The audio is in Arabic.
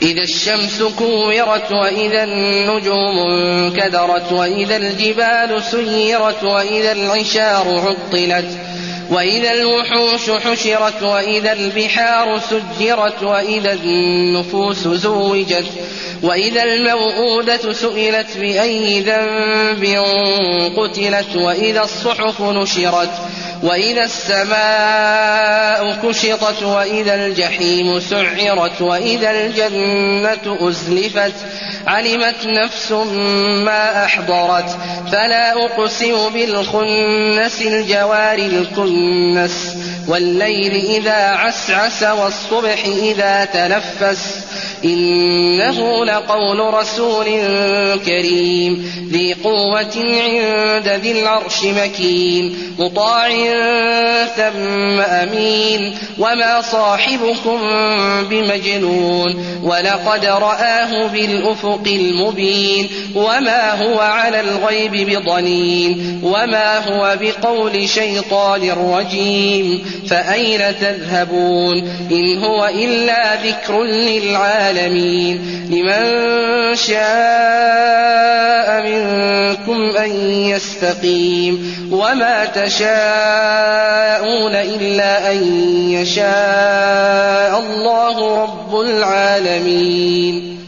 إذا الشمس كورت وإذا النجوم انكدرت وإذا الجبال سيرت وإذا العشار عطلت وإذا الوحوش حشرت وإذا البحار سجرت وإذا النفوس زوجت وإذا الموءودة سئلت بأي ذنب قتلت وإذا الصحف نشرت وإذا السماء كشطت وإذا الجحيم سعرت وإذا الجنة أزلفت علمت نفس ما أحضرت فلا أقسم بالخنس الجوار الكنس والليل إذا عسعس والصبح إذا تنفس إنه لقول رسول كريم ذي قوة عند ذي العرش مكين مطاع ثم أمين وما صاحبكم بمجنون ولقد رآه بالأفق المبين وما هو على الغيب بضنين وما هو بقول شيطان رجيم فأين تذهبون إن هو إلا ذكر للعالمين لمن شاء منكم أن يستقيم وما تشاءون إلا أن يشاء الله رب العالمين.